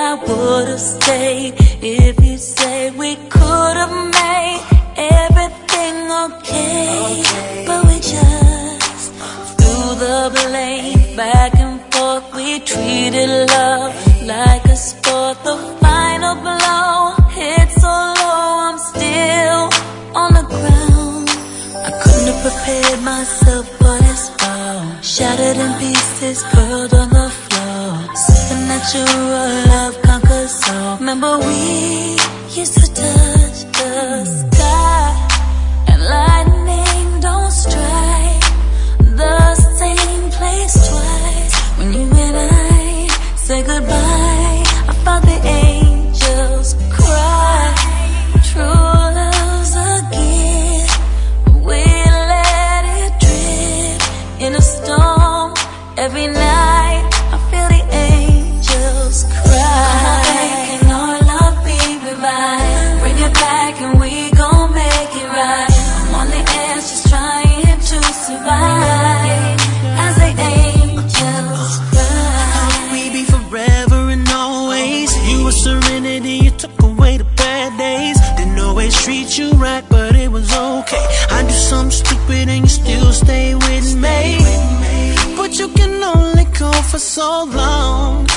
I would've stayed if you said we could've made everything okay. But we just threw the blame back and forth. We treated love like a sport. The final blow hit so low, I'm still on the ground. I couldn't have prepared myself for this fall. Shattered in pieces, curled on the floor. Supernatural love conquers all. Remember we used to touch the sky, and lightning don't strike the same place twice. When you and I said goodbye, I felt the angels cry. True love's a gift, we let it drip in a storm. Every night I feel the angels cry. Can our love be revived? Bring it back and we gon' make it right. I'm on the edge just trying to survive as the angels cry. We be forever and always. You were serenity, you took away the bad days. Didn't always treat you right, but it was okay. I do something stupid and you still stay with me. But you can only go for so long.